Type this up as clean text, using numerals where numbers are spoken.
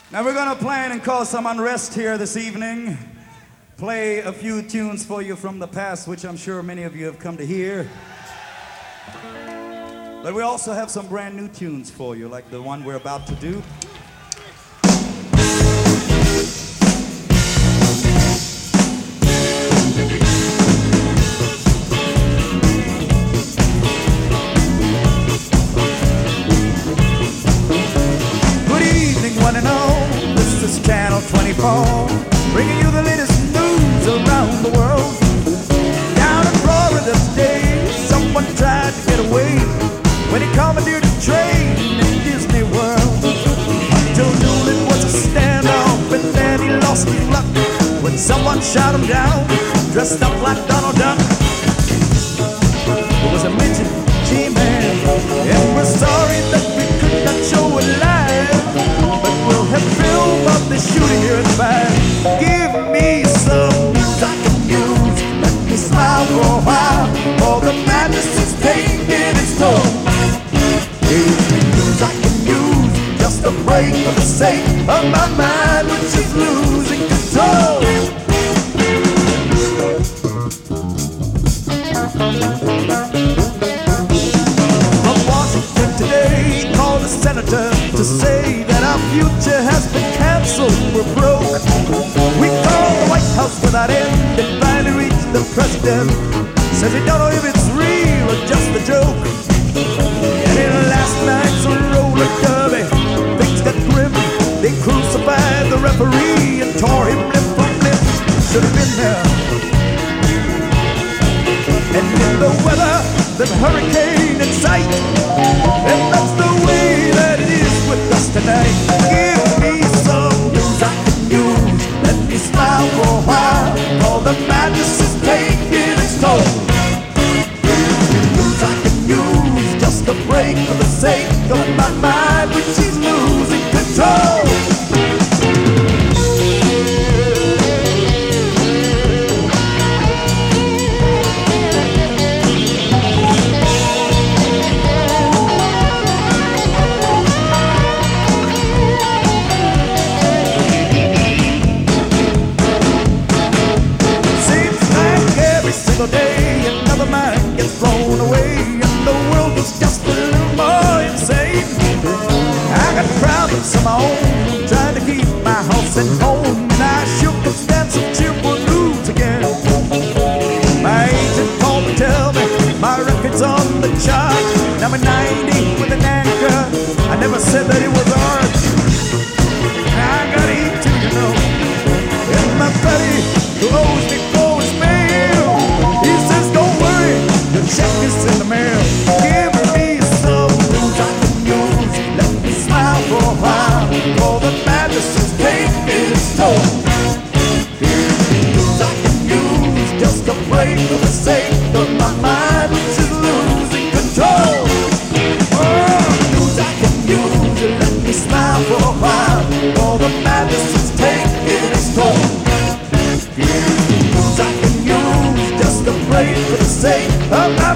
Now we're gonna plan and cause some unrest here this evening. Play a few tunes for you from the past, which I'm sure many of you have come to hear. But we also have some brand new tunes for you, like the one we're about to do. One and all, this is Channel 24, bringing you the latest news around the world. Down in Florida today, someone tried to get away when he commandeered a train in Disney World. Until noon it was a standoff, and then he lost his luck when someone shot him down, dressed up like Donald Duck. It was a midget G-Man, and we're sorry that we could not show it live, but we'll have film of the shooting here in the back. Give me some news I can use, let me smile for a while, for the madness is taking its toll. Give me news I can use, just a break for the sake of my mind, which is losing control. Today, called the senator to say that our future has been canceled. We're broke. We called the White House without end and finally reached the president. Says he don't know if it's real or just a joke. And in last night's roller derby, things got grim. They crucified the referee and tore him limb from limb. Should have been there. And in the weather, the hurricane in sight. And that's the way that it is with us tonight. Give me some news I can use, let me smile for a while, all the madness is taking its toll. Give me news I can use, just a break for the sake of my mind, which is losing control. Day, another mind gets thrown away, and the world is just a little more insane. I got problems of my own, trying to keep my house and home, and I sure could stand some cheerful news again. My agent called to tell me my record's on the chart. Now I'm 90 with an anchor. I never said that it was art. I gotta eat too, you know. And my buddy who owes me for his mail, he says, don't worry, the check is in the mail. Give me some news I can use, let me smile for a while, for the madness is taking its toll. Give me news I can use, just a break for the sake of my mind, which is losing control. Oh, news I can use, let me smile for a while, for the madness is taking its toll. Give me news I can use, just a break for the sake of my